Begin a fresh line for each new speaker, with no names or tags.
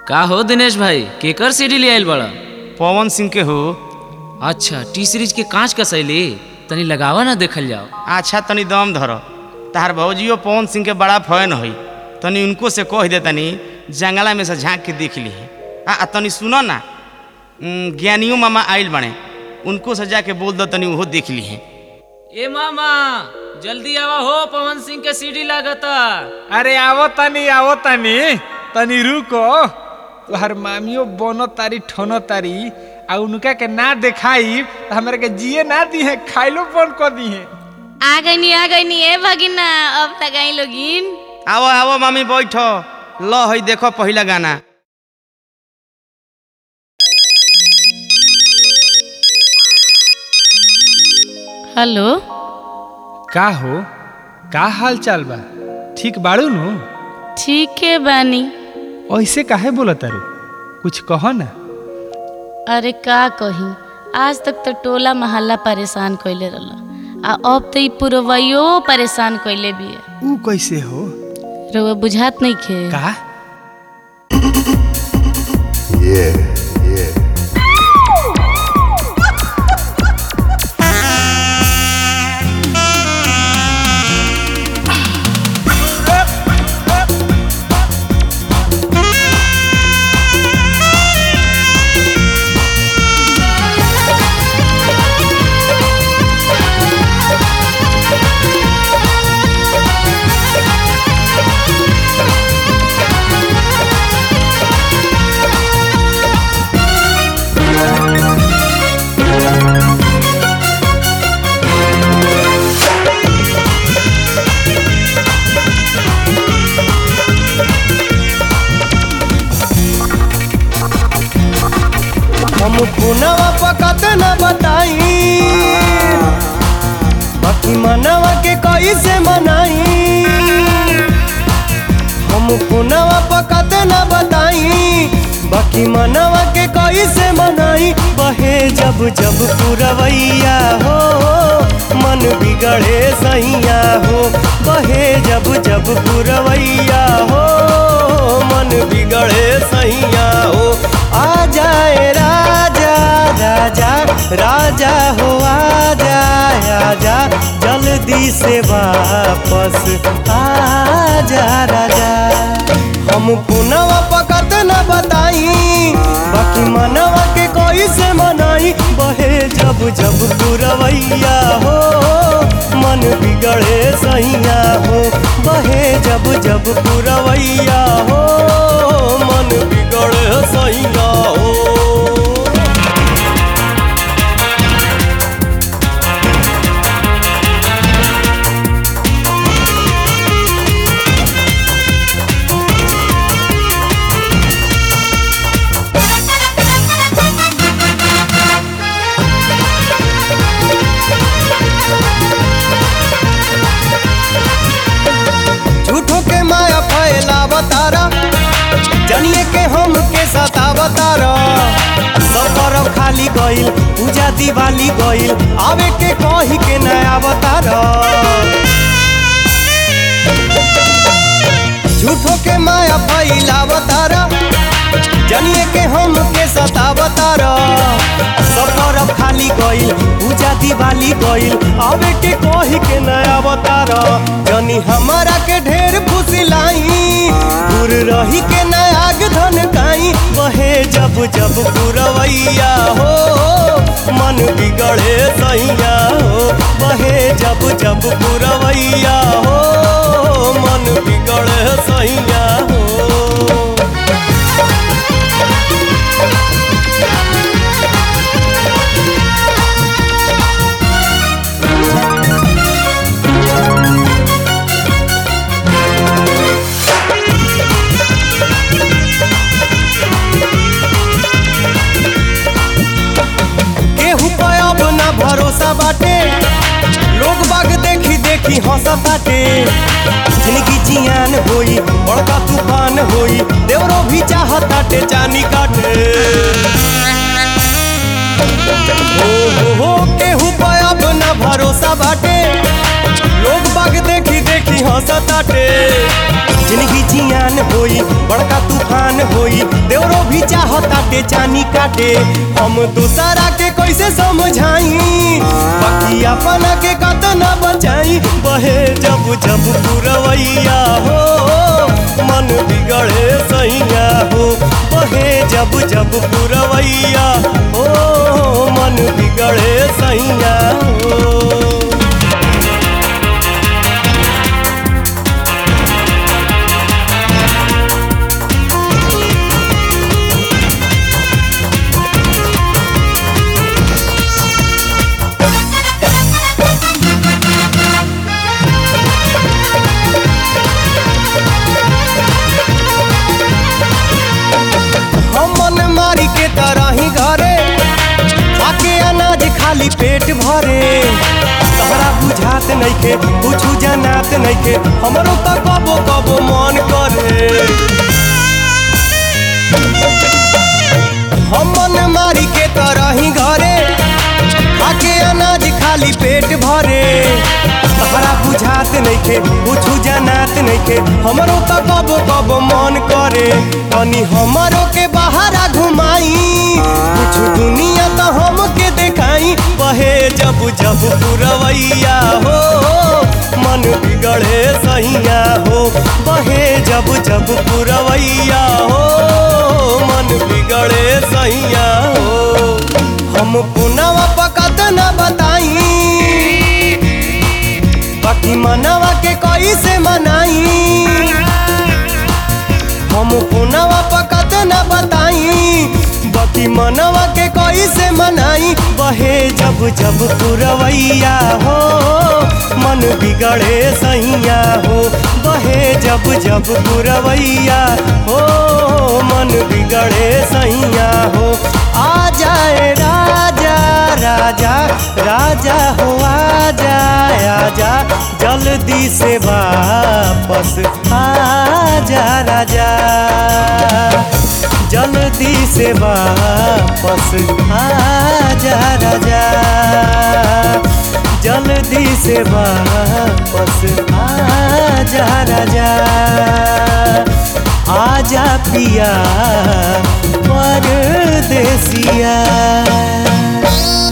का हो दिनेश भाई, केकर सीडी ले आइल बड़ा?
पवन सिंह के हो।
अच्छा, टी सीरीज के कांच का शैली तनी लगावा ना, देखल जाओ।
अच्छा तनी दम धरो, तार भौजियो पवन सिंह के बड़ा फैन होई, तनी उनको से कह दे तनी जंगला में से झांक के देख ली। तनी सुनो ना, ज्ञानियों मामा आइल बने, उनको से जाके बोल दो तनी वो देख ली है।
ए मामा जल्दी आवा हो, पवन सिंह के सीडी लागता।
अरे आवो तनी तनी रुको। तोहर मामियो बोनो तारी ठोनो तारी आ उनका के ना दिखाई तो हमरा के जिए ना दी है, खाइलो बंद कर दी है।
आ गई नी ए भगिना, अब तक आई लोगिन।
आओ आओ मामी बैठो, लो हई देखो पहला गाना।
हेलो,
का हो, का हाल चाल बा? ठीक बाड़ू नु?
ठीक है बानी।
ऐसे काहे बोला तारू, कुछ कहो ना।
अरे का कही, आज तक तो टोला मोहल्ला परेशान कइले रहला, आ अब तो ई पुरवैयो परेशान कइले बिया।
ऊ कैसे हो?
रउआ बुझात नहीं खे
का?
हम पुनवा पकते न बताई, बाकी मनवा के कैसे मनाई। हम पुनवा पकते न बताई, बाकी मनवा के कैसे मनाई। बहे जब जब पुरवैया हो, मन बिगड़े सैया हो। बहे जब जब पुरवैया हो, मन बिगड़े सैया हो। आ जाए राजा राजा राजा हो, आ जाए आजा जल्दी से वापस आ जा राजा। हम पुनवा पकत न बताई, बाकी मनवा के कोई से मनाई। बहे जब जब पुरवैया हो, मन बिगड़े सैया हो। बहे जब जब पुरवैया हो, मन बिगड़े सैया हो। झूठों के माया फैलावतारा, जनिए के हम के सतावतारा। सफर खाली गइल, पूजा दिवाली गइल, आवे के कही के नया अवतारा। झूठों के माया फैलावतारा, जनिए के हम के सतावतारा। सफर खाली गइल, पूजा दिवाली गइल, आवे के कही के नया अवतारा। जनी हमारा के ढेर फुसिलाई, दूर रही के नयाग धन काई। बहे जब जब पुरवैया हो, मन बिगड़े सैया हो। बहे जब जब पुरवैया हो, मन बिगड़े सैया हो। केहू पे अब ना भरोसा बाटे, लोग बाग देखी देखी हंसा बाटे। जिंदगी जियान होई, बड़का तूफान होई, देवरो भी चाहताटे जानी काटे। हो केहू पे अब ना भरोसा बाटे, लोग बाग देखी देखी हंसताटे। जिंदगी जियान होई बड़का तूफान होई देवरो भी चाहताटे चानी काटे हम दूसरा के कैसे समझाई बाकी अपना के कतना बचाई बहे जब जब पुरवैया हो मन बिगड़े सैया हो बहे जब जब पुरवैया हो मन बिगड़े सैया हो के तरह ही घरे आके अनाज खाली पेट भरे तहरा बुझात नइखे कुछ जनात नइखे हमरो त कबो कबो मन करे हम मन मारी के तरह ही घरे आके अनाज खाली पेट भरे तहरा बुझात नइखे कुछ जनात नइखे हमरो त कबो कबो मन करे तनी हमरो के बाहरा घुमाई कुछ दुनिया तो हमके देखाई बहे जब जब पुरवैया हो मन बिगड़े सैया हो बहे जब जब पुरवैया हो मन बिगड़े सैया हो हम पुनवा पकत न बताई बाकी मनवा के कैसे मनाई हम पुनवा पकत न बताई बाकी मनवा के कैसे मनाई बहे जब जब पुरवैया हो मन बिगड़े सैया हो बहे जब जब पुरवैया हो मन बिगड़े सैया हो आ जाए राजा राजा राजा हो आ जाए आजा जल्दी से वापस आजा राजा जल्दी से वापस आजा राजा जल्दी से वापस आजा राजा आजा पिया परदेसिया